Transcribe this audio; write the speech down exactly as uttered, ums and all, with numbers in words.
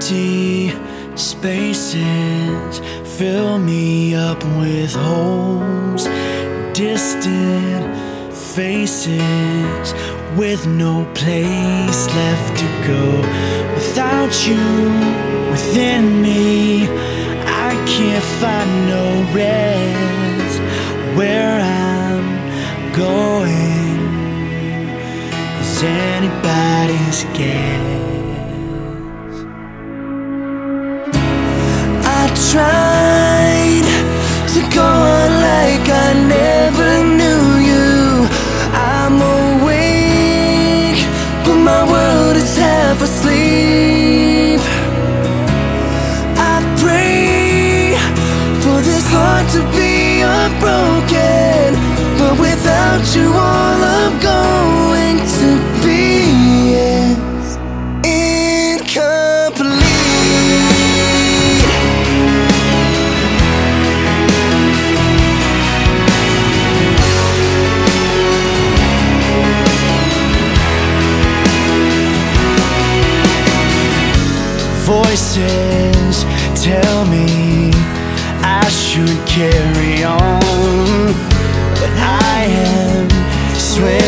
Empty spaces fill me up with holes, distant faces with no place left to go. Without you within me, I can't find no rest. Where I'm going is anybody's guess. I tried to go on like I never knew you. I'm awake, but my world is half asleep. I pray for this heart to be unbroken, but without you all I'm going to be is incomplete. Voices tell me I should carry on, but I am sweating